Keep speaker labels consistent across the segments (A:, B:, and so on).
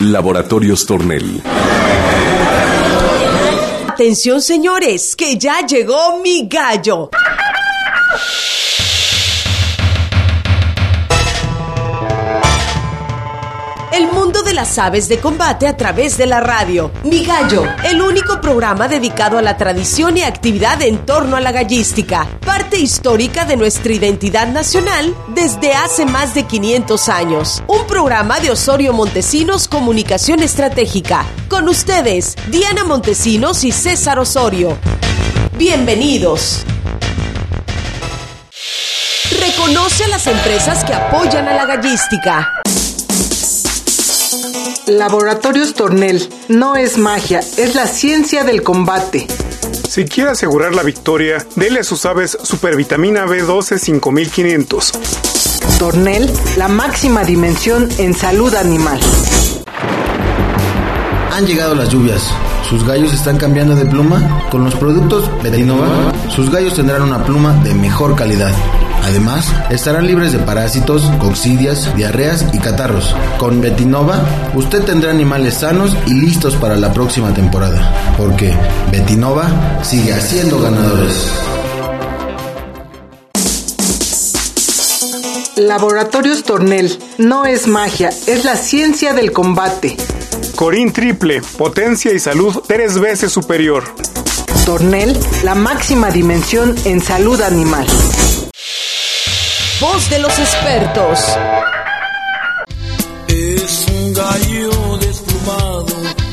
A: Laboratorios Tornel.
B: Atención, señores, que ya llegó mi gallo. El mundo de las aves de combate a través de la radio. Mi Gallo, el único programa dedicado a la tradición y actividad en torno a la gallística, parte histórica de nuestra identidad nacional desde hace más de 500 años. Un programa de Osorio Montesinos Comunicación Estratégica. Con ustedes, Diana Montesinos y César Osorio. Bienvenidos. Reconoce a las empresas que apoyan a la gallística.
C: Laboratorios Tornel, no es magia, es la ciencia del combate.
D: Si quiere asegurar la victoria, dele a sus aves supervitamina B12 5500.
C: Tornel, la máxima dimensión en salud animal.
E: Han llegado las lluvias. ¿Sus gallos están cambiando de pluma? Con los productos Betinova, sus gallos tendrán una pluma de mejor calidad. Además, estarán libres de parásitos, coccidias, diarreas y catarros. Con Betinova, usted tendrá animales sanos y listos para la próxima temporada. Porque Betinova sigue haciendo ganadores.
C: Laboratorios Tornel, no es magia, es la ciencia del combate.
D: Corín triple, potencia y salud 3 veces superior.
C: Tornel, la máxima dimensión en salud animal.
B: Voz de los expertos.
F: Es un gallo desplumado.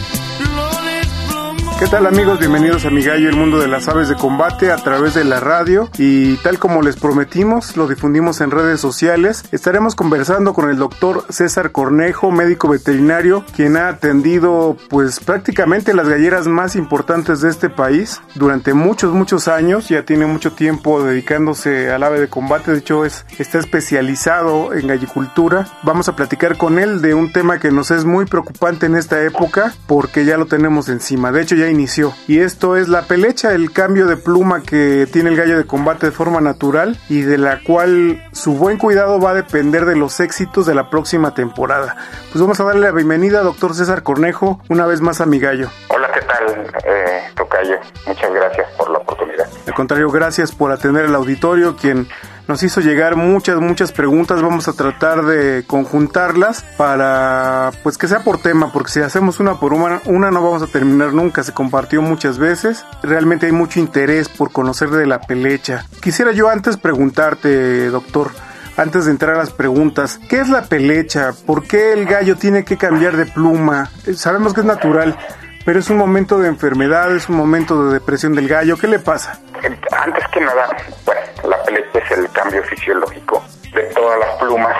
D: ¿Qué tal, amigos? Bienvenidos a Mi Gallo, el mundo de las aves de combate a través de la radio, y tal como les prometimos, lo difundimos en redes sociales. Estaremos conversando con el doctor César Cornejo, médico veterinario, quien ha atendido pues prácticamente las galleras más importantes de este país durante muchos años. Ya tiene mucho tiempo dedicándose al ave de combate, de hecho está especializado en gallicultura. Vamos a platicar con él de un tema que nos es muy preocupante en esta época porque ya lo tenemos encima. De hecho ya inició, y esto es la pelecha, el cambio de pluma que tiene el gallo de combate de forma natural y de la cual su buen cuidado va a depender de los éxitos de la próxima temporada. Pues vamos a darle la bienvenida a doctor César Cornejo una vez más a Mi Gallo.
G: Hola, ¿qué tal, tocayo? Muchas gracias por la oportunidad.
D: Al contrario, gracias por atender al auditorio, quien nos hizo llegar muchas preguntas. Vamos a tratar de conjuntarlas para pues que sea por tema, porque si hacemos una por una no vamos a terminar nunca. Se compartió muchas veces, realmente hay mucho interés por conocer de la pelecha. Quisiera yo antes preguntarte, doctor, antes de entrar a las preguntas, ¿qué es la pelecha? ¿Por qué el gallo tiene que cambiar de pluma? Sabemos que es natural, pero es un momento de enfermedad, es un momento de depresión del gallo. ¿Qué le pasa?
G: Antes que nada, bueno, la pelecha es el cambio fisiológico de todas las plumas,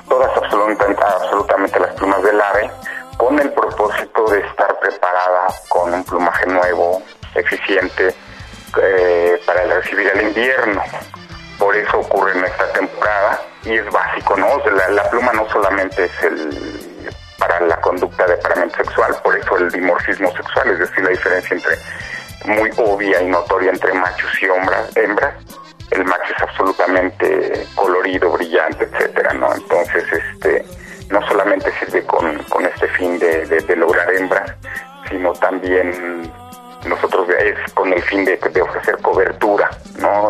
G: absolutamente las plumas del ave, con el propósito de estar preparada con un plumaje nuevo, eficiente, para recibir el invierno. Por eso ocurre en esta temporada y es básico, ¿no? O sea, la pluma no solamente es para la conducta de apareamiento sexual, por eso el dimorfismo sexual, es decir, la diferencia muy obvia y notoria entre machos y hembras. El macho es absolutamente colorido, brillante, etcétera, ¿no? Entonces, no solamente sirve con este fin de lograr hembras, sino también nosotros es con el fin de ofrecer cobertura, ¿no?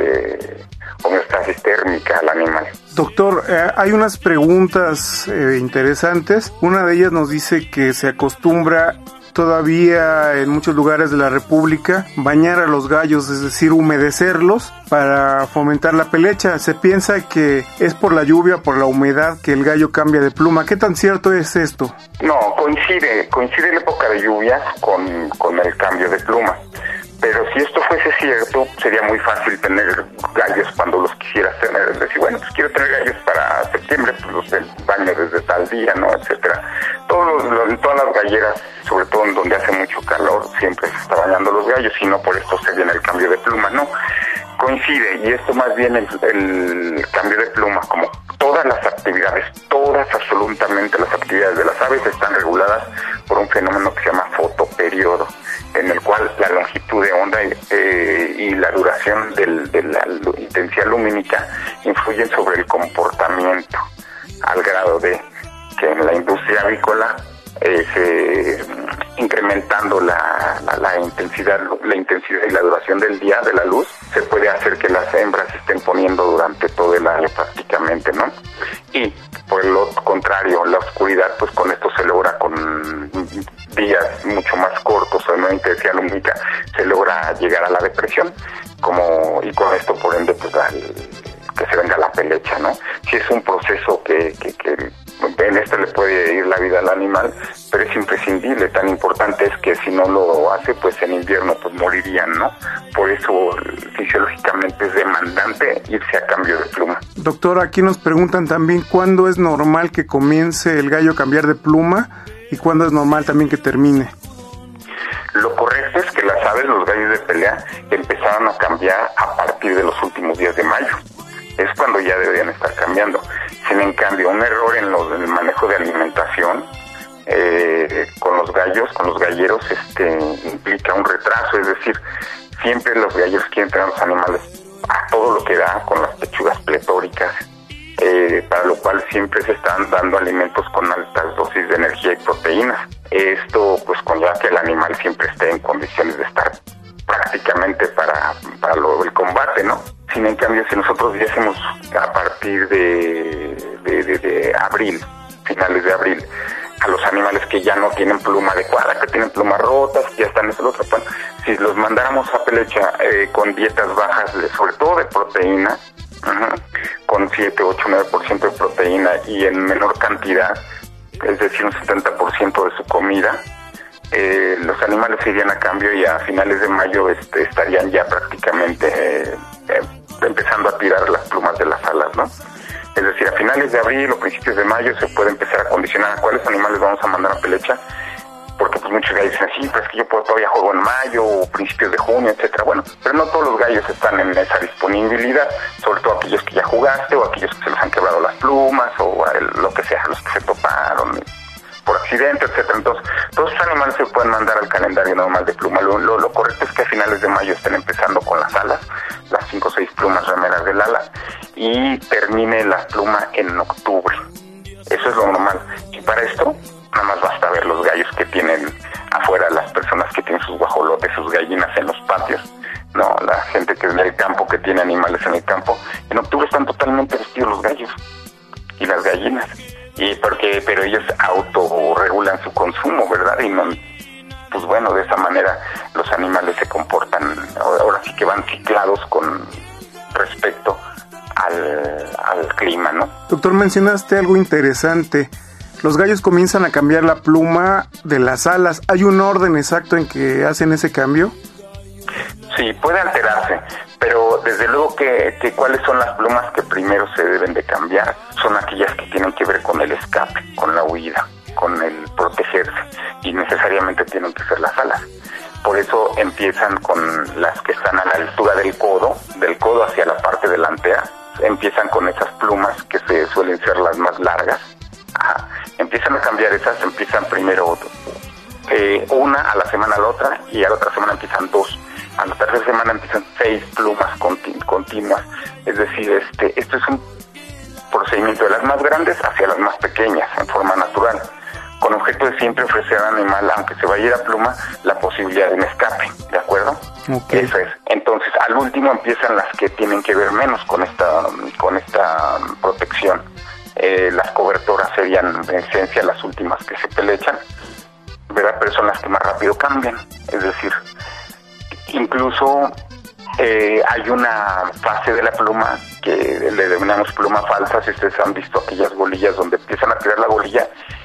G: Homeostasis térmica al animal.
D: Doctor, hay unas preguntas interesantes. Una de ellas nos dice que se acostumbra todavía en muchos lugares de la República bañar a los gallos, es decir, humedecerlos para fomentar la pelecha. Se piensa que es por la lluvia, por la humedad, que el gallo cambia de pluma. ¿Qué tan cierto es esto?
G: No, coincide la época de lluvias con el cambio de pluma. Pero si esto fuese cierto, sería muy fácil tener gallos cuando los quisieras tener. Es decir, bueno, pues quiero tener gallos para septiembre, pues los baño desde tal día, ¿no? Etcétera. En todas las galleras, sobre todo en donde hace mucho calor, siempre se está bañando los gallos, y no por esto se viene el cambio de pluma, ¿no? Coincide, y esto más bien el cambio de pluma, como todas las actividades, absolutamente las actividades de las aves están reguladas por un fenómeno que se llama fotoperiodo, en el cual la longitud de onda y la duración de la intensidad lumínica influyen sobre el comportamiento, al grado de que en la industria avícola incrementando la intensidad y la duración del día de la luz, se puede hacer que las hembras estén poniendo durante todo el año prácticamente, ¿no? Y por lo contrario, la oscuridad, pues con esto se logra, con días mucho más cortos o no intensidad lumínica, se logra llegar a la depresión, y con esto por ende pues que se venga la pelecha, ¿no? Sí, es un proceso que en esto le puede ir la vida al animal, pero es imprescindible. Tan importante es que si no lo hace, pues en invierno pues morirían, ¿no? Por eso fisiológicamente es demandante irse a cambio de pluma.
D: Doctor, aquí nos preguntan también cuándo es normal que comience el gallo a cambiar de pluma y cuándo es normal también que termine.
G: Lo correcto es que las aves, los gallos de pelea, empezaron a cambiar a partir de los últimos días de mayo. Es cuando ya deberían estar cambiando. Sin en cambio, un error en el manejo de alimentación con los galleros, implica un retraso. Es decir, siempre los galleros quieren tener a los animales a todo lo que da, con las pechugas pletóricas, para lo cual siempre se están dando alimentos con altas dosis de energía y proteínas. Esto pues conlleva que el animal siempre esté en condiciones de estar prácticamente para el combate, ¿no? Sin en cambio, si nosotros viésemos a partir de abril, finales de abril, a los animales que ya no tienen pluma adecuada, que tienen plumas rotas, que ya están en el otro plan, si los mandáramos a pelecha con dietas bajas, sobre todo de proteína, con 7, 8, 9% de proteína y en menor cantidad, es decir, un 70% de su comida, los animales se irían a cambio y a finales de mayo estarían ya prácticamente empezando a tirar las plumas de las alas, ¿no? Es decir, a finales de abril o principios de mayo se puede empezar a condicionar a cuáles animales vamos a mandar a pelecha, porque pues muchos gallos dicen, sí, pues que yo todavía juego en mayo o principios de junio, etcétera. Bueno, pero no todos los gallos están en esa disponibilidad, sobre todo aquellos que ya jugaste o aquellos que se les han quebrado las plumas o lo que sea, los que se toparon por accidente, etcétera. Entonces, todos esos animales se pueden mandar al calendario normal de pluma. Lo correcto es que a finales de mayo estén empezando con las alas, las 5 o 6 plumas remeras del ala, y termine la pluma en octubre. Eso es lo normal. Y para esto, nada más basta ver los gallos que tienen afuera, las personas que tienen sus guajolotes, sus gallinas en los patios. No, la gente que es del campo, que tiene animales en el campo, en octubre están totalmente vestidos los gallos y las gallinas. Pero ellos autorregulan su consumo, ¿verdad? Y no, pues bueno, de esa manera los animales se comportan, ahora sí que van ciclados con respecto al clima, ¿no?
D: Doctor, mencionaste algo interesante. Los gallos comienzan a cambiar la pluma de las alas. ¿Hay un orden exacto en que hacen ese cambio?
G: Sí, puede alterarse, pero desde luego que cuáles son las plumas que primero se deben de cambiar son aquellas que tienen que ver con el escape, con la huida, con el protegerse, y necesariamente tienen que ser las alas. Por eso empiezan con las que están a la altura del codo hacia la parte delantera, empiezan con esas plumas que suelen ser las más largas. Ajá. Empiezan a cambiar esas, empiezan primero una, a la semana a la otra, y a la otra semana empiezan 2. A la tercera semana empiezan 6 plumas continuas. Es decir, esto es un procedimiento de las más grandes hacia las más pequeñas, en forma natural, con objeto de siempre ofrecer al animal, aunque se vaya a ir a pluma, la posibilidad de un escape, ¿de acuerdo? Okay. Eso es. Entonces, al último empiezan las que tienen que ver menos con esta protección. Las cobertoras serían, en esencia, las últimas que se pelechan, ¿verdad? Pero son las que más rápido cambian. Es decir, incluso hay una fase de la pluma que le denominamos pluma falsa. Si ustedes han visto aquellas golillas donde empiezan a tirar la golilla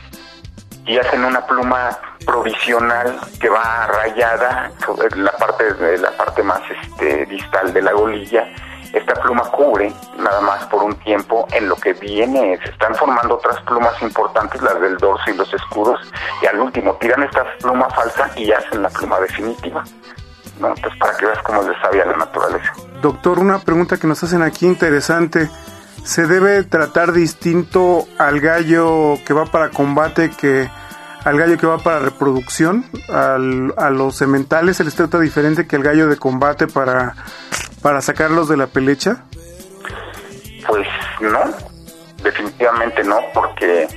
G: y hacen una pluma provisional que va rayada sobre la parte más distal de la golilla. Esta pluma cubre nada más por un tiempo en lo que viene. Se están formando otras plumas importantes, las del dorso y los escudos, y al último tiran esta pluma falsa y hacen la pluma definitiva, ¿no? Entonces, para que veas cómo les sabía la naturaleza.
D: Doctor, una pregunta que nos hacen aquí interesante. ¿Se debe tratar distinto al gallo que va para combate que al gallo que va para reproducción? A los sementales se les trata diferente que el gallo de combate para sacarlos de la pelecha?
G: Pues no, definitivamente no, porque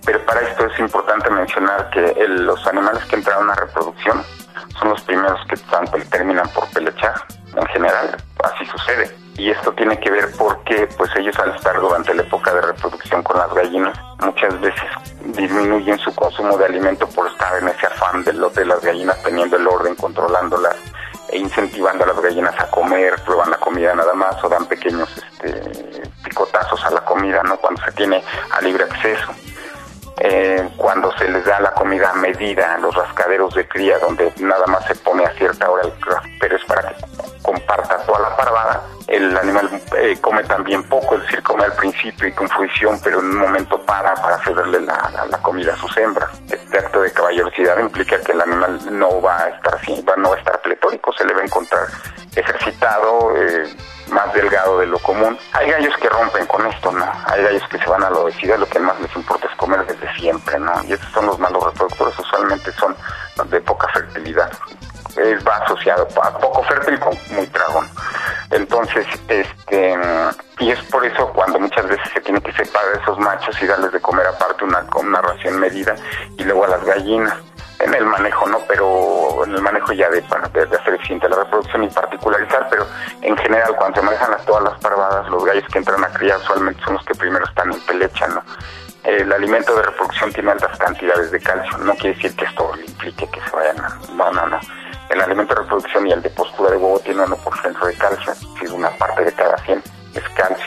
G: Pero para esto es importante mencionar que los animales que entraron a reproducción son los primeros que terminan por pelechar. En general, así sucede. Y esto tiene que ver porque pues ellos, al estar durante la época de reproducción con las gallinas, muchas veces disminuyen su consumo de alimento por estar en ese afán de las gallinas, teniendo el orden, controlándolas e incentivando a las gallinas a comer, prueban la comida nada más o dan pequeños picotazos a la comida, ¿no? Cuando se tiene a libre acceso. Cuando se les da la comida a medida, los rascaderos de cría, donde nada más se pone a cierta hora pero es para que comparta toda la parvada, el animal come también poco, es decir, come al principio y con fruición, pero en un momento para cederle la comida a sus hembras. Este acto de caballerosidad implica que el animal no va a estar pletórico, se le va a encontrar ejercitado, más delgado de lo común. Hay gallos que rompen con esto, ¿no? Hay gallos que se van a la obesidad, lo que más les importa es comer desde siempre, ¿no? Y estos son los malos reproductores, usualmente son de poca fertilidad. Va asociado a poco fértil con muy tragón. Entonces, y es por eso cuando muchas veces se tiene que separar esos machos y darles de comer aparte una ración medida, y luego a las gallinas. En el manejo, ¿no? Pero en el manejo ya de hacer eficiente la reproducción y particularizar, pero en general cuando se manejan todas las parvadas, los gallos que entran a criar usualmente son los que primero están en pelecha, ¿no? El alimento de reproducción tiene altas cantidades de calcio, no quiere decir que esto implique que se vayan a... No. El alimento de reproducción y el de postura de huevo tiene 1% de calcio, si una parte de cada 100 es calcio.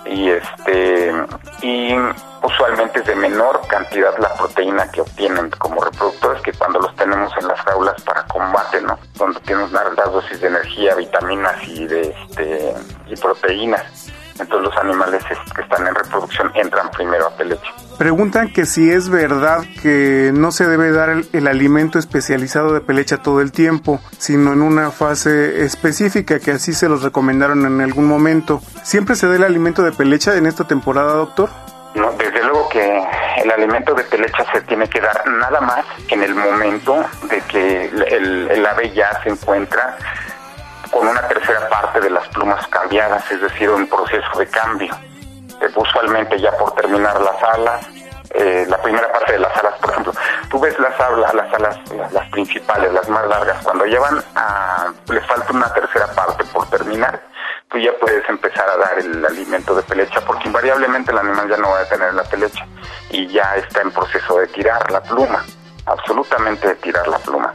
G: Y usualmente es de menor cantidad la proteína que obtienen como reproductores que cuando los tenemos en las jaulas para combate, ¿no? Donde tienen unas dosis de energía, vitaminas y proteínas. Entonces los animales que están en reproducción entran primero a pelecha.
D: Preguntan que si es verdad que no se debe dar el alimento especializado de pelecha todo el tiempo, sino en una fase específica, que así se los recomendaron en algún momento. ¿Siempre se da el alimento de pelecha en esta temporada, doctor?
G: No, desde luego que el alimento de pelecha se tiene que dar nada más en el momento de que el ave ya se encuentra con una tercera parte de las plumas cambiadas, es decir, un proceso de cambio. Usualmente ya por terminar las alas, la primera parte de las alas, por ejemplo, tú ves las alas, las principales, las más largas, cuando llevan les falta una tercera parte por terminar, tú ya puedes empezar a dar el alimento de pelecha, porque invariablemente el animal ya no va a tener la pelecha y ya está en proceso de tirar la pluma, absolutamente de tirar la pluma.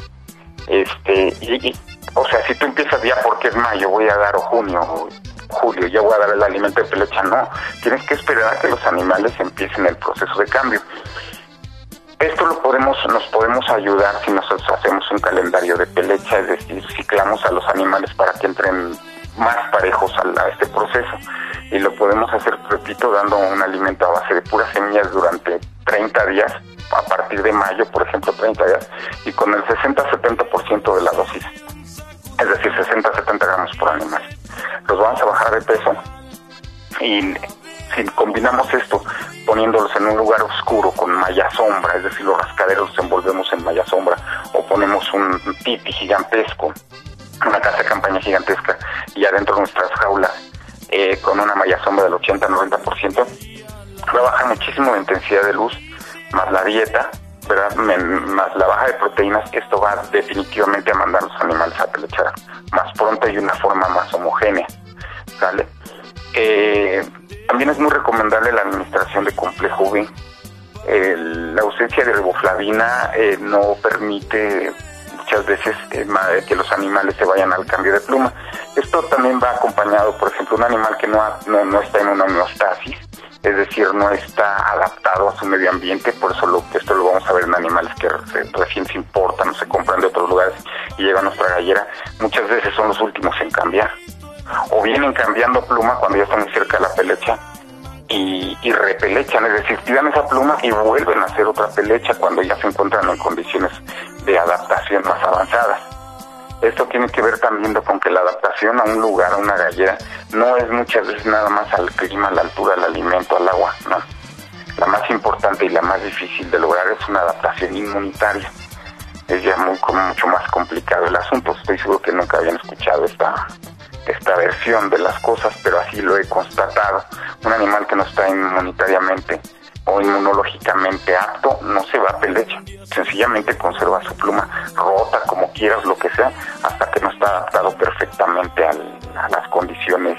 G: O sea, si tú empiezas ya porque es mayo, voy a dar, o junio, o julio, ya voy a dar el alimento de pelecha, no, tienes que esperar a que los animales empiecen el proceso de cambio. Esto nos podemos ayudar si nosotros hacemos un calendario de pelecha, es decir, ciclamos a los animales para que entren más parejos a este proceso, y lo podemos hacer, repito, dando un alimento a base de puras semillas durante 30 días, a partir de mayo, por ejemplo, 30 días, y con el 60-70% de la dosis, es decir, 60-70 gramos por animal. Los vamos a bajar de peso, y si combinamos esto poniéndolos en un lugar oscuro con malla sombra, es decir, los rascaderos los envolvemos en malla sombra, o ponemos un tipi gigantesco, una casa de campaña gigantesca, y adentro de nuestras jaulas con una malla sombra del 80-90%, va a bajar muchísimo la intensidad de luz, más la dieta, ¿verdad? Más la baja de proteínas. Esto va definitivamente a mandar a los animales a pelechar más pronto y de una forma más homogénea, ¿sale? También es muy recomendable la administración de complejo B. La ausencia de riboflavina no permite muchas veces que los animales se vayan al cambio de pluma. Esto también va acompañado, por ejemplo, un animal que no está en una homeostasis, es decir, no está adaptado a su medio ambiente. Por eso esto lo vamos a ver en animales que recién se importan o se compran de otros lugares y llegan a nuestra gallera. Muchas veces son los últimos en cambiar, o vienen cambiando pluma cuando ya están muy cerca de la pelecha y repelechan, es decir, tiran esa pluma y vuelven a hacer otra pelecha cuando ya se encuentran en condiciones de adaptación más avanzadas. Esto tiene que ver también con que la adaptación a un lugar, a una gallera, no es muchas veces nada más al clima, a la altura, al alimento, al agua, no. La más importante y la más difícil de lograr es una adaptación inmunitaria. Es ya mucho más complicado el asunto. Estoy seguro que nunca habían escuchado esta versión de las cosas, pero así lo he constatado. Un animal que no está inmunitariamente o inmunológicamente apto, no se va a pelecha. Sencillamente conserva su pluma rota, como quieras, lo que sea, hasta que no está adaptado perfectamente a las condiciones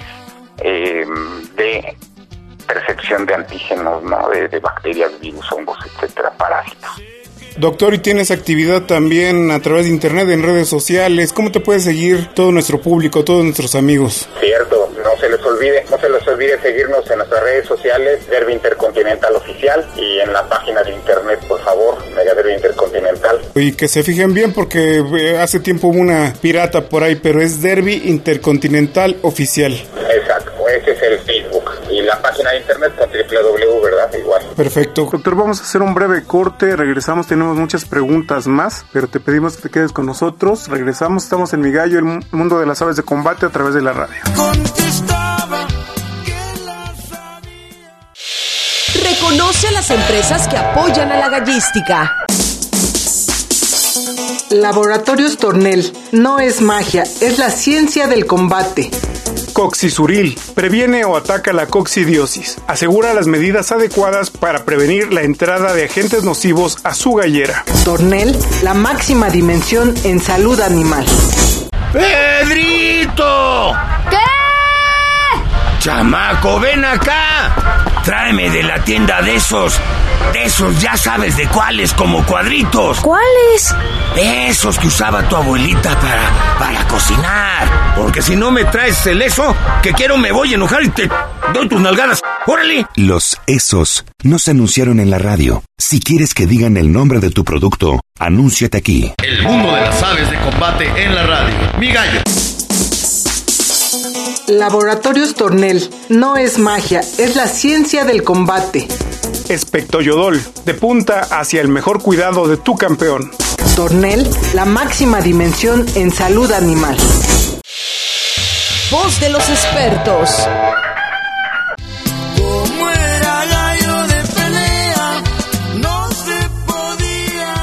G: de percepción de antígenos, ¿no? De bacterias, virus, hongos, etcétera, parásitos.
D: Doctor, ¿y tienes actividad también a través de internet, en redes sociales? ¿Cómo te puede seguir todo nuestro público, todos nuestros amigos?
G: Cierto, no se les olvide seguirnos en nuestras redes sociales, Derby Intercontinental Oficial, y en la página de internet, por favor, Mega Derby Intercontinental.
D: Y que se fijen bien porque hace tiempo hubo una pirata por ahí, pero es Derby Intercontinental Oficial.
G: Exacto, ese es el Facebook. Y la página de internet con www, ¿verdad? Igual.
D: Perfecto. Doctor, vamos a hacer un breve corte, regresamos, tenemos muchas preguntas más, pero te pedimos que te quedes con nosotros. Regresamos, estamos en Mi Gallo, el mundo de las aves de combate a través de la radio.
B: Reconoce a las empresas que apoyan a la gallística.
C: Laboratorios Tornel. No es magia, es la ciencia del combate.
D: Coxisuril. Previene o ataca la coccidiosis. Asegura las medidas adecuadas para prevenir la entrada de agentes nocivos a su gallera.
C: Tornel, la máxima dimensión en salud animal.
A: ¡Pedrito!
H: ¿Qué?
A: ¡Chamaco, ven acá! Tráeme de la tienda de esos, ya sabes de cuáles, como cuadritos.
H: ¿Cuáles?
A: Esos que usaba tu abuelita para cocinar. Porque si no me traes el eso, que quiero me voy a enojar y te doy tus nalgadas. ¡Órale!
I: Los esos no se anunciaron en la radio. Si quieres que digan el nombre de tu producto, anúnciate aquí.
J: El mundo de las aves de combate en la radio. Mi Gallo.
C: Laboratorios Tornel. No es magia, es la ciencia del combate.
D: Espectoyodol, de punta hacia el mejor cuidado de tu campeón.
C: Tornel, la máxima dimensión en salud animal.
B: Voz de los expertos.
F: Como era gallo de pelea, no se podía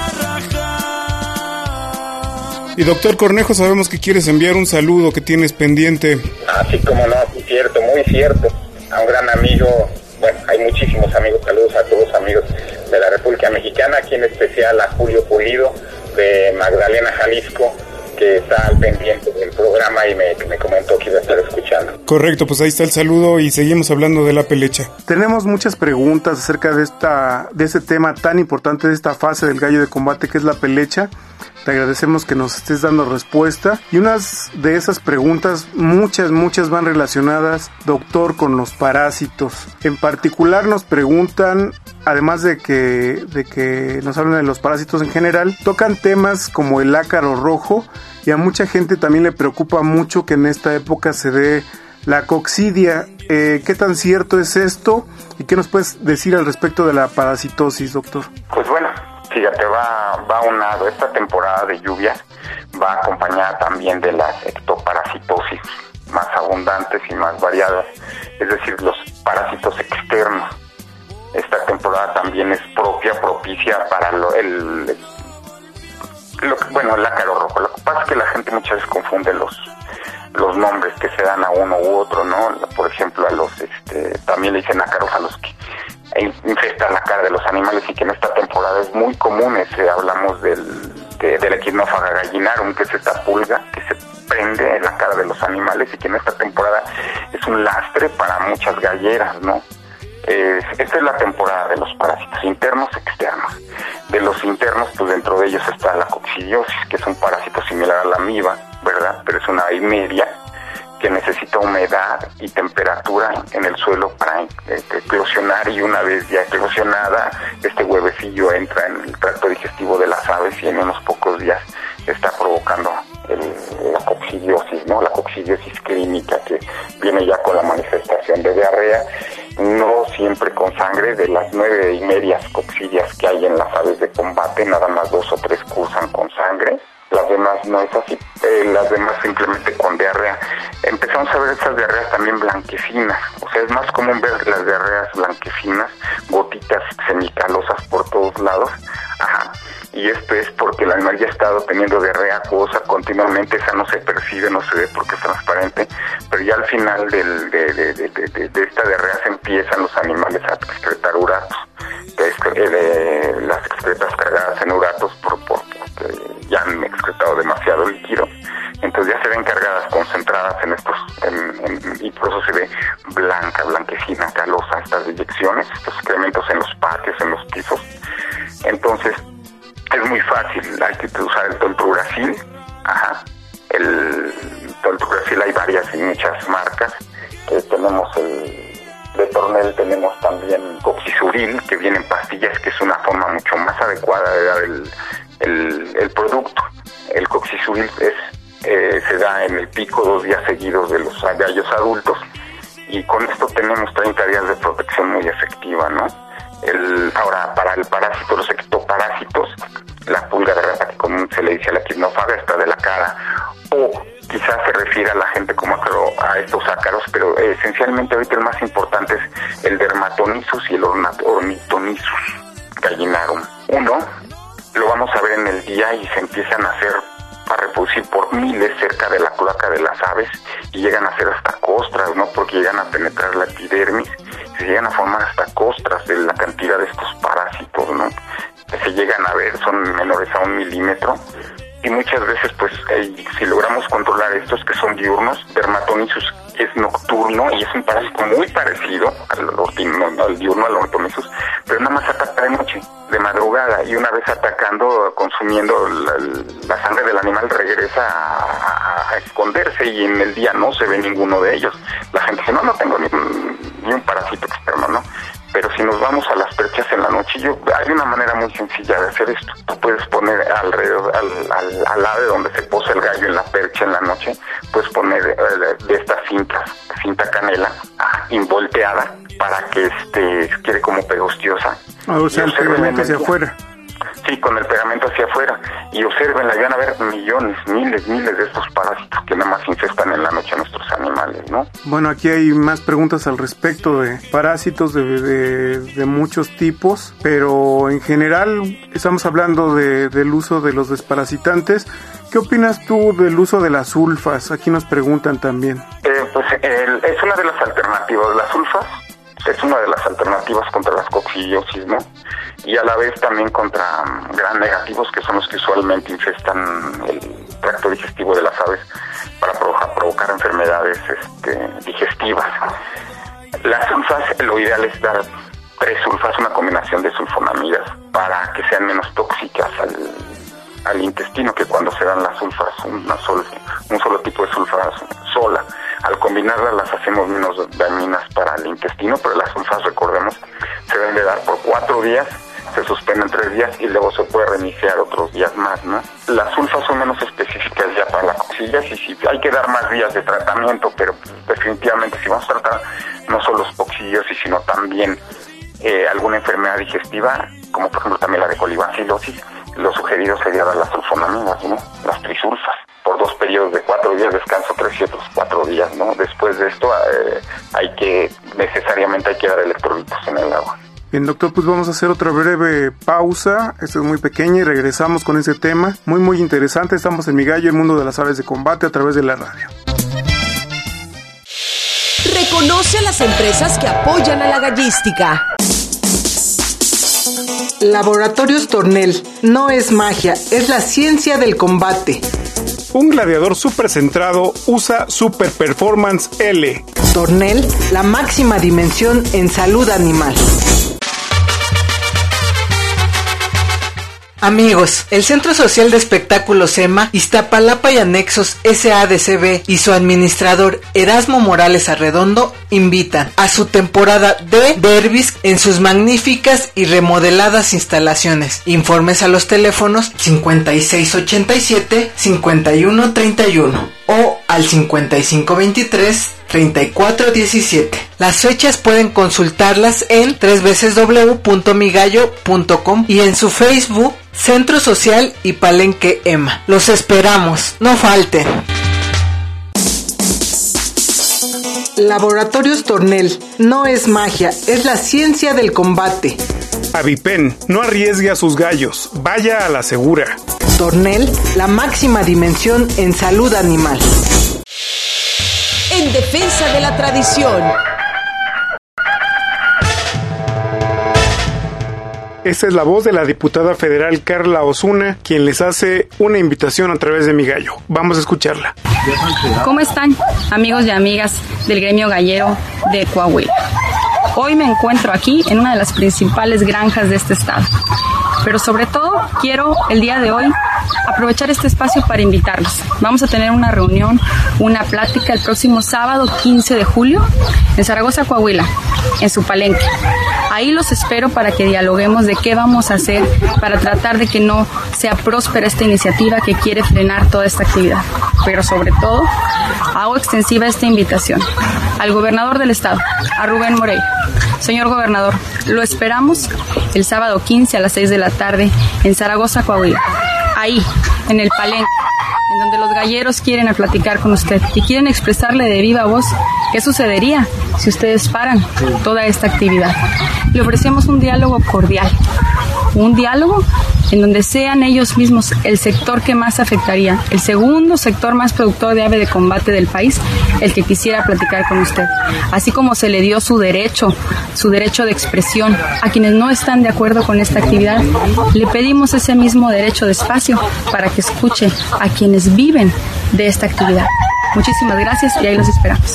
F: rajar.
D: Y doctor Cornejo, sabemos que quieres enviar un saludo que tienes pendiente.
G: Así como no, cierto, muy cierto. A un gran amigo, bueno, hay muchísimos amigos, saludos a todos los amigos de la República Mexicana, aquí en especial a Julio Pulido de Magdalena, Jalisco, que está al pendiente del programa y me comentó que iba a estar escuchando.
D: Correcto, pues ahí está el saludo y seguimos hablando de la pelecha. Tenemos muchas preguntas acerca de este tema tan importante, de esta fase del gallo de combate que es la pelecha. Te agradecemos que nos estés dando respuesta. Y unas de esas preguntas, muchas van relacionadas, doctor, con los parásitos. En particular nos preguntan, además de que nos hablan de los parásitos en general, tocan temas como el ácaro rojo, y a mucha gente también le preocupa mucho que en esta época se dé la coccidia. ¿Qué tan cierto es esto? ¿Y qué nos puedes decir al respecto de la parasitosis, doctor?
G: Pues bueno, fíjate, va unado, esta temporada de lluvias va acompañada también de las ectoparasitosis más abundantes y más variadas, es decir, los parásitos externos. Esta temporada también es propicia para el ácaro rojo. Lo que pasa es que la gente muchas veces confunde los nombres que se dan a uno u otro, ¿no? Por ejemplo, a los también le dicen ácaros a los que infestan la cara de los animales, y que en esta temporada es muy común. Hablamos de la Echinophaga gallinarum, que es esta pulga que se prende en la cara de los animales y que en esta temporada es un lastre para muchas galleras, ¿no? Esta es la temporada de los parásitos internos, externos. De los internos, pues dentro de ellos está la coccidiosis, que es un parásito similar a la amiba, ¿verdad? Pero es una aimeria que necesita humedad y temperatura en el suelo para eclosionar, y una vez ya eclosionada, este huevecillo entra en el tracto digestivo de las aves y en unos pocos días está provocando la coccidiosis, ¿no? La coccidiosis clínica, que viene ya con la manifestación de diarrea, no siempre con sangre. De las 9 y medias coccidias que hay en las aves de combate, nada más 2 o 3 cursan con sangre. Las demás no es así, las demás simplemente con diarrea. Empezamos a ver estas diarreas también blanquecinas, o sea, es más común ver las diarreas blanquecinas, gotitas semicalosas por todos lados. Ajá. Y esto es porque el animal ya ha estado teniendo diarrea acuosa continuamente. Esa no se percibe, no se ve porque es transparente, pero ya al final de esta diarrea se empiezan los animales a excretar uratos. las excretas cargadas en uratos porque ya han excretado demasiado líquido. Entonces ya se ven cargadas, concentradas en estos, y por eso se ve blanquecina, calosa estas deyecciones, estos excrementos en los patios, en los pisos. Entonces es muy fácil, hay que usar el toltrugracil. El toltrugracil hay varias y muchas marcas. Tenemos de Tornel, tenemos también coxisuril, que viene en pastillas, que es una forma mucho más adecuada de dar el producto. El coxisuril se da en el pico 2 días seguidos de los gallos adultos, y con esto tenemos 30 días de protección muy efectiva, ¿no? Ahora, para el parásito, los ectoparásitos, la pulga de rata, que común se le dice a la quimnofaga, esta de la cara, o quizás se refiere a la gente como a estos ácaros, pero esencialmente ahorita el más importante es el dermatonisus y el ornithonisus gallinarum. Uno, lo vamos a ver en el día y se empiezan a reproducir por miles cerca de la cloaca de las aves, y llegan a ser hasta costras, ¿no? Porque llegan a penetrar la epidermis, se llegan a formar hasta costras de la cantidad de estos parásitos, ¿no? Que se llegan a ver, son menores a 1 milímetro, y muchas veces, pues, si logramos controlar estos que son diurnos, dermatonisus es nocturno y es un parásito muy parecido al diurno, al ornithonisus, pero nada más ataca de noche, de madrugada, y una vez atacando, consumiendo la sangre del animal, regresa a esconderse, y en el día no se ve ninguno de ellos. La gente dice, no tengo ni un parásito externo, ¿no? Pero si nos vamos a las perchas en la noche, hay una manera muy sencilla de hacer esto. Tú puedes poner alrededor, al lado de donde se posa el gallo en la percha en la noche, puedes poner de estas cinta canela, volteada, para que quede como pegostiosa.
D: O sea, el pegamento hacia afuera.
G: Sí, con el pegamento hacia afuera. Y observenla, y van a ver millones, miles de estos parásitos que nada más infestan en la noche a nuestros animales, ¿no?
D: Bueno, aquí hay más preguntas al respecto de parásitos de muchos tipos, pero en general estamos hablando del uso de los desparasitantes. ¿Qué opinas tú del uso de las sulfas? Aquí nos preguntan también.
G: Es una de las alternativas. Las sulfas es una de las alternativas contra las coccidiosis, ¿no? Y a la vez también contra gram negativos, que son los que usualmente infestan el tracto digestivo de las aves para provocar enfermedades digestivas. Las sulfas, lo ideal es dar 3 sulfas, una combinación de sulfonamidas, para que sean menos tóxicas al intestino que cuando se dan las sulfas, un solo tipo de sulfa sola. Al combinarlas las hacemos menos dañinas para el intestino, pero las sulfas, recordemos, se deben de dar por 4 días, se suspenden 3 días y luego se puede reiniciar otros días más, ¿no? Las sulfas son menos específicas ya para la coccidiosis, y sí, hay que dar más días de tratamiento, pero definitivamente si vamos a tratar no solo coccidiosis, sino también alguna enfermedad digestiva, como por ejemplo también la de colibacilosis, lo sugerido sería dar las sulfonamidas, ¿no? Las trisulfas, por 2 periodos de 4 días, descanso 3 y otros 4 días, ¿no? Después de esto necesariamente hay que dar electrolitos en el agua.
D: Bien, doctor, pues vamos a hacer otra breve pausa, esta es muy pequeña, y regresamos con ese tema muy interesante. Estamos en Mi Gallo, el mundo de las aves de combate, a través de la radio.
B: Reconoce a las empresas que apoyan a la gallística.
C: Laboratorios Tornel, no es magia, es la ciencia del combate.
D: Un gladiador súper centrado usa Super Performance L.
C: Tornel, la máxima dimensión en salud animal. Amigos, el Centro Social de Espectáculos EMA, Iztapalapa y Anexos SADCB y su administrador Erasmo Morales Arredondo invitan a su temporada de derbis en sus magníficas y remodeladas instalaciones. Informes a los teléfonos 5687-5131 o al 5523-3417. Las fechas pueden consultarlas en www.migallo.com y en su Facebook Centro Social y Palenque EMA. Los esperamos, no falten. Laboratorios Tornel, no es magia, es la ciencia del combate.
D: Avipen, no arriesgue a sus gallos, vaya a la segura.
C: Tornel, la máxima dimensión en salud animal.
B: En defensa de la tradición.
D: Esta es la voz de la diputada federal Carla Osuna, quien les hace una invitación a través de Mi Gallo. Vamos a escucharla.
H: ¿Cómo están, amigos y amigas del gremio gallero de Coahuila? Hoy me encuentro aquí en una de las principales granjas de este estado. Pero sobre todo quiero el día de hoy aprovechar este espacio para invitarlos. Vamos a tener una reunión, una plática el próximo sábado 15 de julio en Zaragoza, Coahuila, en su palenque. Ahí los espero para que dialoguemos de qué vamos a hacer para tratar de que no sea próspera esta iniciativa que quiere frenar toda esta actividad. Pero sobre todo, hago extensiva esta invitación al gobernador del estado, a Rubén Moreira. Señor gobernador, lo esperamos el sábado 15 a las 6 de la tarde en Zaragoza, Coahuila. Ahí, en el palenque, en donde los galleros quieren platicar con usted y quieren expresarle de viva voz qué sucedería si ustedes paran toda esta actividad. Le ofrecemos un diálogo cordial, un diálogo en donde sean ellos mismos el sector que más afectaría, el segundo sector más productor de ave de combate del país, el que quisiera platicar con usted. Así como se le dio su derecho de expresión a quienes no están de acuerdo con esta actividad, le pedimos ese mismo derecho de espacio para que escuche a quienes viven de esta actividad. Muchísimas gracias y ahí los esperamos.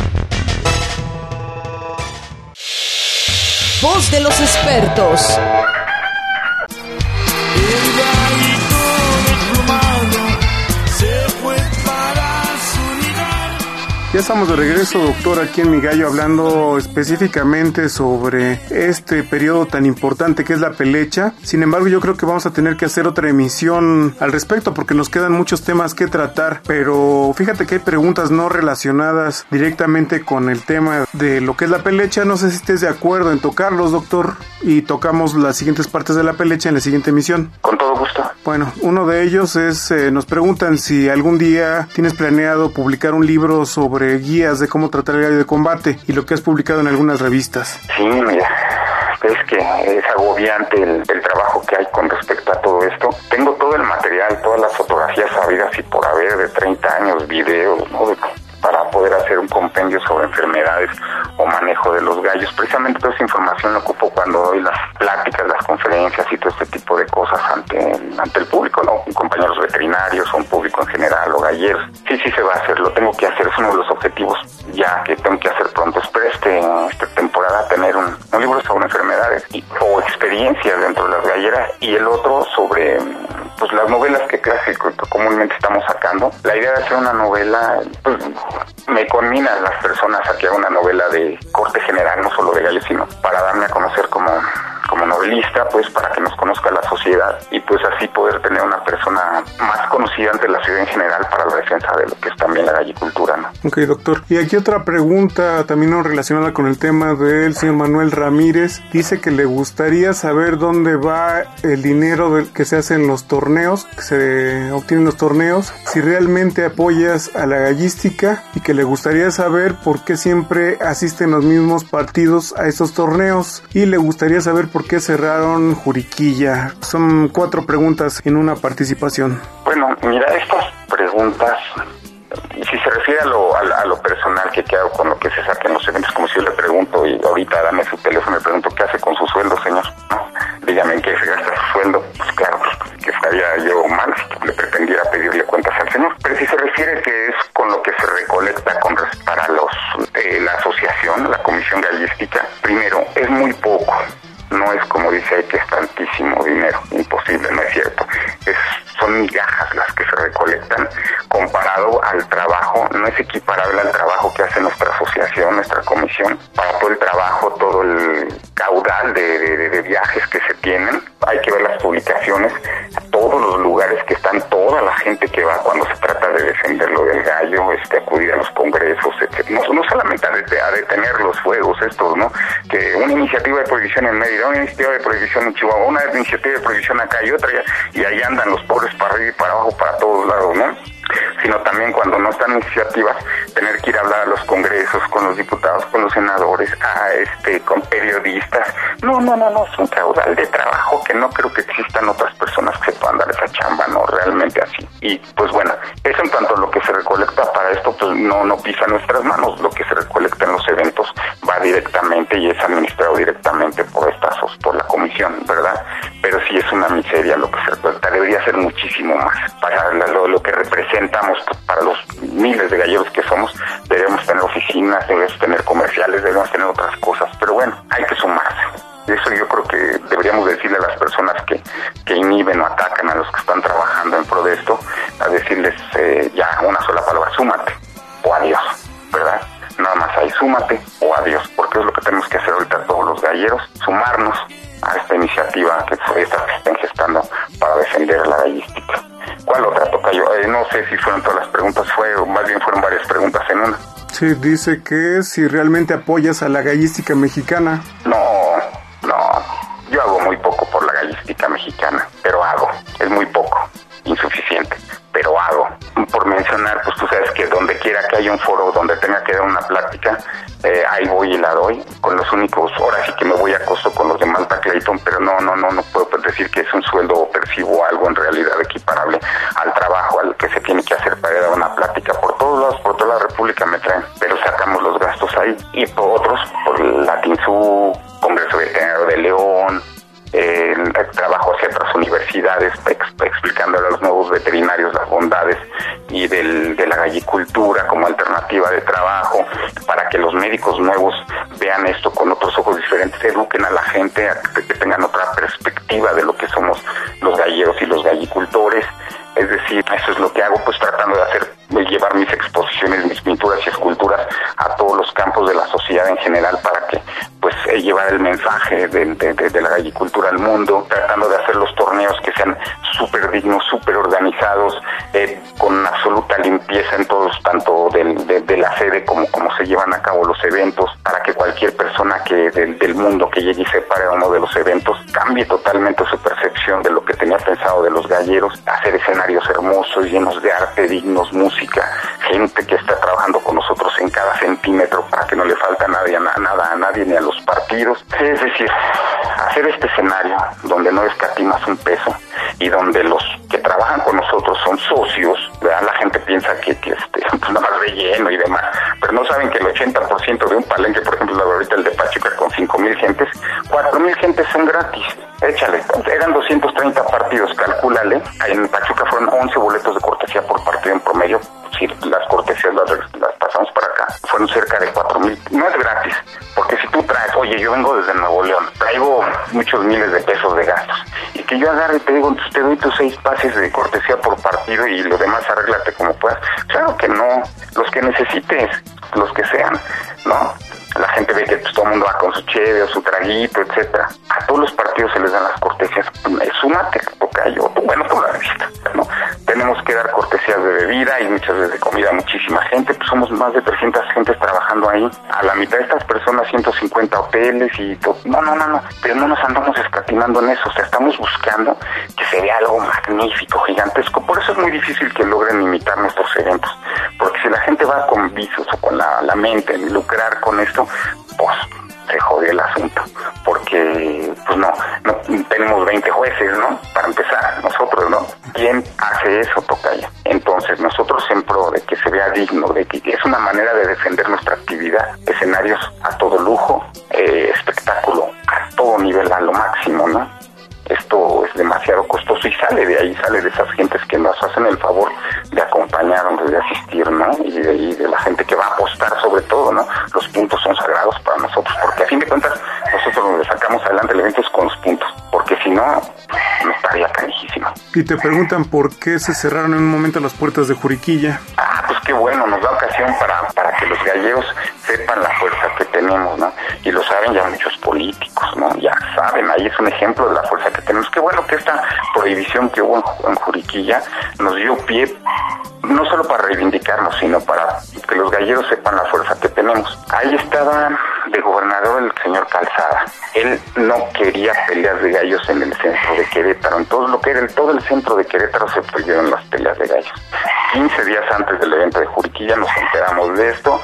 B: Voz de los expertos.
D: Ya estamos de regreso, doctor, aquí en Mi Gallo, hablando específicamente sobre este periodo tan importante que es la pelecha. Sin embargo, yo creo que vamos a tener que hacer otra emisión al respecto porque nos quedan muchos temas que tratar, pero fíjate que hay preguntas no relacionadas directamente con el tema de lo que es la pelecha. No sé si estés de acuerdo en tocarlos, doctor, y tocamos las siguientes partes de la pelecha en la siguiente emisión.
G: Con todo gusto.
D: Bueno, uno de ellos es, nos preguntan si algún día tienes planeado publicar un libro sobre guías de cómo tratar el gallo de combate y lo que has publicado en algunas revistas.
G: Sí, mira, es que es agobiante el trabajo que hay con respecto a todo esto. Tengo todo el material, todas las fotografías sabidas y por haber de 30 años, videos, ¿no? Para poder hacer un compendio sobre enfermedades o manejo de los gallos. Precisamente toda esa información la ocupo cuando doy las pláticas, las conferencias y todo este tipo de cosas ante el público, ¿no? Compañeros veterinarios o un público en general o galleros. Sí se va a hacer, lo tengo que hacer, es uno de los objetivos ya que tengo que hacer pronto. Espero esta temporada tener un libro sobre enfermedades o experiencias dentro de las galleras y el otro sobre pues las novelas que comúnmente estamos sacando. La idea de hacer una novela, pues me conminan las personas a que haga una novela de corte general, no solo de gallos, sino para darme a conocer como novelista, pues para que nos conozca la sociedad y pues así poder tener una persona más conocida ante la sociedad en general para la defensa de lo que es también la gallicultura, ¿no?
D: Ok, doctor. Y aquí otra pregunta también no relacionada con el tema del señor Manuel Ramírez. Dice que le gustaría saber dónde va el dinero que se hace en los torneos, que se obtienen los torneos, si realmente apoyas a la gallística y que le gustaría saber por qué siempre asisten los mismos partidos a estos torneos y le gustaría saber por qué cerraron Juriquilla. Son 4 preguntas en una participación.
G: Bueno, mira, estas preguntas, si se refiere a lo personal que hago con lo que se saca en los eventos, como si yo le pregunto y ahorita dame su teléfono y le pregunto qué hace con su sueldo, señor, ¿no? Dígame en qué se gasta su sueldo, pues claro, que estaría yo mal si le pretendiera pedirle cuentas al señor. Pero si se refiere que es con lo que se recolecta para la asociación, la comisión gallística, primero, es muy poco. No es como dice ahí que es tantísimo dinero, imposible, no es cierto. Son migajas las que se recolectan comparado al trabajo, no es equiparable al trabajo que hace nuestra asociación, nuestra comisión, para todo el trabajo, todo el caudal de viajes que se tienen. Hay que ver las publicaciones, todos los lugares que están, toda la gente que va cuando se trata de defender lo del gallo, acudir a los congresos, etc. No solamente a detener los fuegos estos, ¿no? Que una iniciativa de prohibición en Mérida, una iniciativa de prohibición en Chihuahua, una iniciativa de prohibición acá y otra, y ahí andan los pobres para arriba y para abajo, para todos lados, ¿no? Sino también cuando no están iniciativas, tener que ir a hablar a los congresos, con los diputados, con los senadores, con periodistas. No, es un caudal de trabajo que no creo que existan otras personas que se puedan dar esa chamba, no, realmente así. Y pues bueno, eso en cuanto a lo que se recolecta para esto, pues no pisa nuestras manos. Lo que se recolecta en los eventos va directamente y es administrado directamente por la comunidad comisión, ¿verdad? Pero sí es una miseria lo que se recuerda, debería ser muchísimo más. Para lo que representamos, para los miles de galleros que somos, debemos tener oficinas, debemos tener comerciales, debemos tener otras cosas, pero bueno, hay que sumarse. Eso yo creo que deberíamos decirle a las personas que inhiben o atacan a los que están trabajando en pro de esto, a decirles ya una sola palabra: súmate o adiós, ¿verdad? Nada más ahí, súmate o adiós, porque es lo que tenemos que hacer ahorita todos los galleros, sumarnos a esta iniciativa que se están gestando para defender la gallística. ¿Cuál otra, tocayo? No sé si fueron todas las preguntas, más bien fueron varias preguntas en una.
D: Sí, dice que si realmente apoyas a la gallística mexicana.
G: No, yo hago muy poco por la gallística mexicana, pero hago, es muy poco, insuficiente, pero hago. Por mencionar, pues tú sabes que donde quiera que haya un foro donde tenga que dar una plática, ahí voy y la doy, con los únicos, ahora sí que me voy a costo con los de Malta Clayton, pero no puedo decir que es un sueldo o percibo algo en realidad equiparable al trabajo al que se tiene que hacer para dar una plática. Por todos lados, por toda la República me traen, pero sacamos los gastos ahí, y por otros, por Latinsu, Congreso Veterinario de León, trabajo hacia otras universidades explicándole a los nuevos veterinarios las bondades y de la gallicultura como alternativa de trabajo, para que los médicos nuevos vean esto con otros ojos diferentes, eduquen a la gente a que tengan otra perspectiva de lo que somos los galleros y los gallicultores. Es decir, eso es lo que hago, pues tratando de llevar mis exposiciones, mis pinturas y esculturas a todos los campos de la sociedad en general, para que pues llevar el mensaje de la gallicultura al mundo, tratando de hacer los torneos que sean súper dignos, súper organizados, con absoluta limpieza en todos, tanto de la sede como se llevan a cabo los eventos, para que cualquier persona del mundo que llegue y se pare a uno de los eventos cambie totalmente su percepción de lo que tenía pensado de los galleros, hacer escenarios hermosos, llenos de arte, dignos, música, gente que está trabajando con nosotros en cada centímetro para que no le falte nada a nadie ni a los partidos. Es decir, hacer este escenario donde no escatimas un peso y donde los que trabajan con nosotros son socios, ¿verdad? La gente piensa que pues nada más relleno y demás, pero no saben que el 80% de un palenque, por ejemplo, ahorita el de Pachuca con 5,000 gentes, 4,000 gentes son gratis. Échale, eran 230 partidos, calcúlale. En Pachuca fueron 11 boletos de cortesía por partido en promedio. Si las cortesías las pasamos para acá, fueron cerca de 4,000. No es gratis, porque si tú traes, oye, yo vengo desde Nuevo León, traigo muchos miles de pesos de gastos, y que yo agarre y te digo, te doy tus 6 pases de cortesía por partido y lo demás arréglate como puedas. Claro que no, los que necesites, los que sean, ¿no? La gente ve que pues, todo el mundo va con su cheve o su traguito, etcétera. A todos los partidos se les dan las cortesías. Súmate, tocayo. Bueno, tú la vista, ¿no? Tenemos que dar cortesías de bebida y muchas veces de comida a muchísima gente. Pues somos más de 300 gentes trabajando ahí. A la mitad de estas personas, 150 hoteles y todo. No. Pero no nos andamos escatimando en eso. O sea, estamos buscando que se vea algo magnífico, gigantesco. Por eso es muy difícil que logren imitar nuestros eventos. Porque si la gente va con vicios o con la mente en lucrar con esto, pues se jodió el asunto, porque pues no tenemos 20 jueces, ¿no? Para empezar, nosotros, ¿no? ¿Quién hace eso, tocayo? Entonces, nosotros en pro de que se vea digno, de que es una manera de defender nuestra actividad, escenarios a todo lujo, espectáculo a todo nivel, a lo máximo, ¿no? Esto es demasiado costoso y sale de esas gentes que nos hacen el favor de acompañarnos, de asistir, ¿no? Y de la gente que va a apostar sobre todo, ¿no? Los puntos son sagrados para nosotros, porque a fin de cuentas nosotros nos sacamos adelante el evento con los puntos, porque si no estaría canijísimo.
D: Y te preguntan por qué se cerraron en un momento las puertas de Juriquilla.
G: Pues qué bueno, nos da ocasión para que los gallegos sepan la fuerza que tenemos, ¿no? Y lo saben ya muchos políticos, ¿no? Ya saben, ahí es un ejemplo de la fuerza que tenemos. Qué bueno que esta prohibición que hubo en Juriquilla nos dio pie, no solo para reivindicarnos, sino para que los gallegos sepan la fuerza que tenemos. Ahí estaba de gobernador el señor Calzada. Él no quería peleas de gallos en el centro de Querétaro. En todo lo que era todo el centro de Querétaro se prohibieron las peleas de gallos. 15 días antes del evento de Juriquilla nos enteramos de esto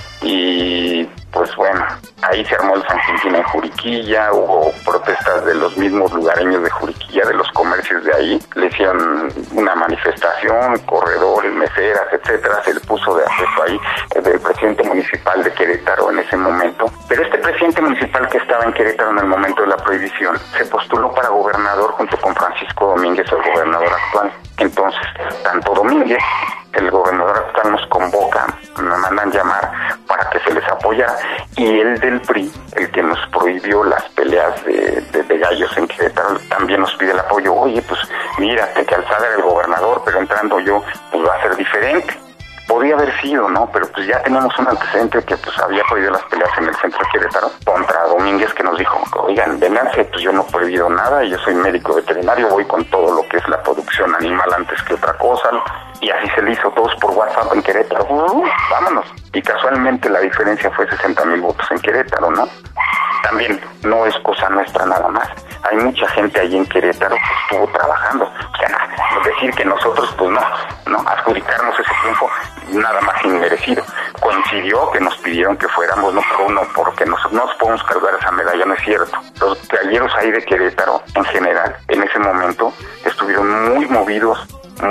G: y pues bueno, ahí se armó el San Quintín en Juriquilla, hubo protestas de los mismos lugareños de Juriquilla, de los comercios de ahí, le hicieron una manifestación, corredores, meseras, etcétera, se le puso de acceso ahí del presidente municipal de Querétaro en ese momento, pero este presidente dirigente municipal que estaba en Querétaro en el momento de la prohibición se postuló para gobernador junto con Francisco Domínguez, el gobernador actual. Entonces, tanto Domínguez, el gobernador actual, nos convoca, me mandan llamar para que se les apoyara, y el del PRI, el que nos prohibió las peleas de gallos en Querétaro, también nos pide el apoyo. Oye, pues mira, que Alzada era el gobernador, pero entrando yo, pues va a ser diferente. Podría haber sido, ¿no? Pero pues ya tenemos un antecedente que pues había prohibido las peleas en el centro de Querétaro contra Domínguez, que nos dijo, oigan, vénganse, pues yo no he prohibido nada, yo soy médico veterinario, voy con todo lo que es la producción animal antes que otra cosa, y así se le hizo, todos por WhatsApp en Querétaro, vámonos. Y casualmente la diferencia fue 60,000 votos en Querétaro, ¿no? También no es cosa nuestra nada más. Hay mucha gente ahí en Querétaro que estuvo trabajando. O sea, decir que nosotros, pues no, adjudicarnos ese triunfo, nada más inmerecido. Coincidió que nos pidieron que fuéramos, no por uno, porque no nos podemos cargar esa medalla, no es cierto. Los galleros ahí de Querétaro, en general, en ese momento, estuvieron muy movidos,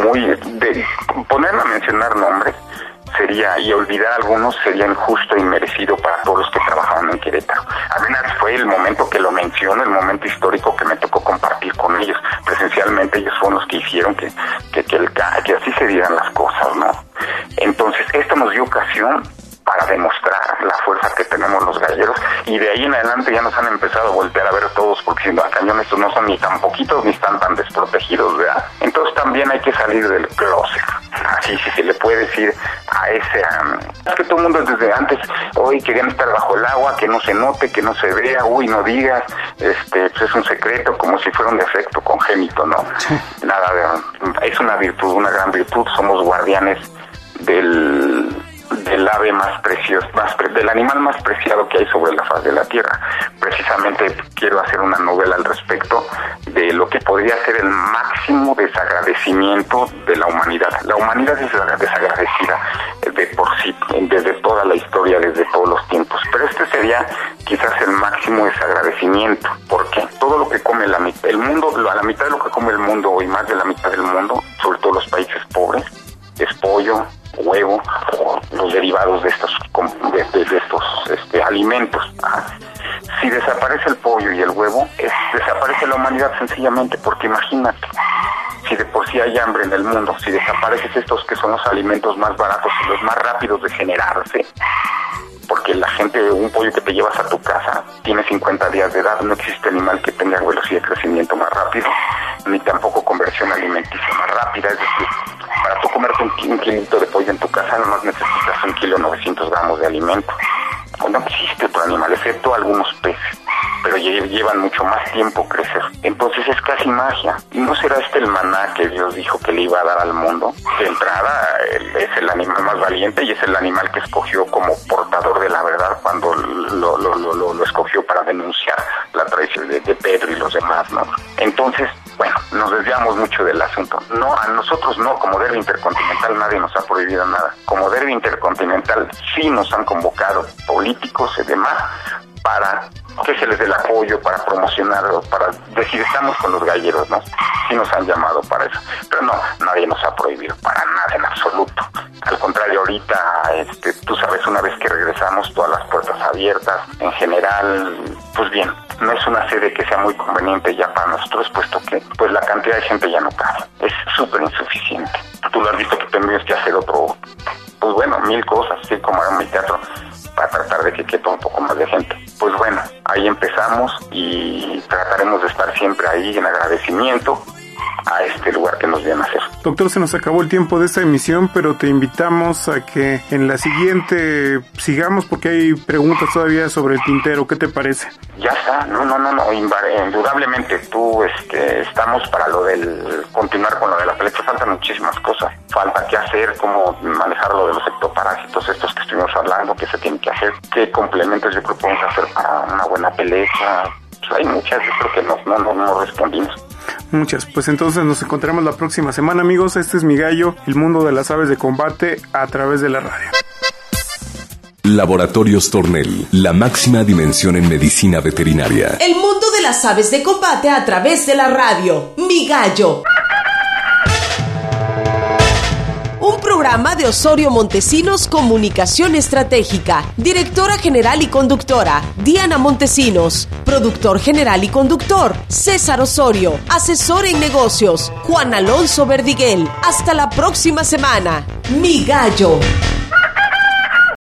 G: ponerme a mencionar nombres, sería, y olvidar algunos sería injusto y merecido para todos los que trabajaban en Querétaro. Apenas fue el momento que lo menciono, el momento histórico que me tocó compartir con ellos. Presencialmente ellos fueron los que hicieron que así se dieran las cosas, ¿no? Entonces, esto nos dio ocasión para demostrar la fuerza que tenemos los galleros, y de ahí en adelante ya nos han empezado a voltear a ver todos, porque si no, a cañón estos no son ni tan poquitos ni están tan desprotegidos, ¿verdad? Entonces también hay que salir del closet, así si se le puede decir a ese... es que todo el mundo desde antes, hoy querían estar bajo el agua, que no se note, que no se vea, uy, no digas, pues es un secreto, como si fuera un defecto congénito, ¿no? Nada, es una virtud, una gran virtud, somos guardianes del ave más precioso, del animal más preciado que hay sobre la faz de la tierra. Precisamente quiero hacer una novela al respecto de lo que podría ser el máximo desagradecimiento de la humanidad. La humanidad es desagradecida de por sí, desde toda la historia, desde todos los tiempos. Pero este sería quizás el máximo desagradecimiento. ¿Por qué? Todo lo que come el mundo, a la mitad de lo que come el mundo, y más de la mitad del mundo, sobre todo los países pobres, es pollo, huevo o los derivados de estos alimentos. Si desaparece el pollo y el huevo, desaparece la humanidad sencillamente, porque imagínate, si de por sí hay hambre en el mundo, si desaparecen estos que son los alimentos más baratos y los más rápidos de generarse, porque la gente, un pollo que te llevas a tu casa tiene 50 días de edad, no existe animal que tenga velocidad de crecimiento más rápido, ni tampoco conversión alimenticia más rápida. Es decir, para tú comerte un kilito de pollo en tu casa, nomás necesitas 1,900 gramos de alimento. No existe otro animal, excepto algunos peces, pero llevan mucho más tiempo crecer. Entonces es casi magia. ¿No será este el maná que Dios dijo que le iba a dar al mundo? De entrada, es el animal más valiente y es el animal que escogió como portador de la verdad cuando lo escogió para denunciar la traición de Pedro y los demás, ¿no? Entonces, bueno, nos desviamos mucho del asunto. No, a nosotros no, como Derby Intercontinental nadie nos ha prohibido nada. Como Derby Intercontinental sí nos han convocado políticos y demás para que se les dé el apoyo, para promocionarlo, para decir estamos con los galleros, ¿no? Sí nos han llamado para eso, pero no, nadie nos ha prohibido para nada en absoluto. Al contrario, ahorita, tú sabes, una vez que regresamos, todas las puertas abiertas, en general, pues bien, no es una sede que sea muy conveniente ya para nosotros, puesto que pues la cantidad de gente ya no cabe, es súper insuficiente. Tú lo has visto que tendrías que hacer otro, pues bueno, 1000 cosas, así como era mi teatro, para tratar de que quepa un poco más de gente. Pues bueno, ahí empezamos y trataremos de estar siempre ahí en agradecimiento a este lugar que nos viene a hacer.
D: Doctor, se nos acabó el tiempo de esta emisión, pero te invitamos a que en la siguiente sigamos, porque hay preguntas todavía sobre el tintero. ¿Qué te parece?
G: Ya está, no, indudablemente tú, estamos para lo del continuar con lo de la pelea. Faltan muchísimas cosas, falta qué hacer, cómo manejar lo de los ectoparásitos estos que estuvimos hablando, qué se tiene que hacer, qué complementos yo creo que podemos hacer para una buena pelea. Pues hay muchas, yo creo que no respondimos.
D: Muchas, pues entonces nos encontramos la próxima semana, amigos. Este es Mi Gallo, el mundo de las aves de combate a través de la radio.
K: Laboratorios Tornel, la máxima dimensión en medicina veterinaria.
B: El mundo de las aves de combate a través de la radio. Mi Gallo. Un programa programa de Osorio Montesinos Comunicación Estratégica. Directora general y conductora, Diana Montesinos. Productor general y conductor, César Osorio. Asesor en negocios, Juan Alonso Verdiguel. Hasta la próxima semana. Mi Gallo.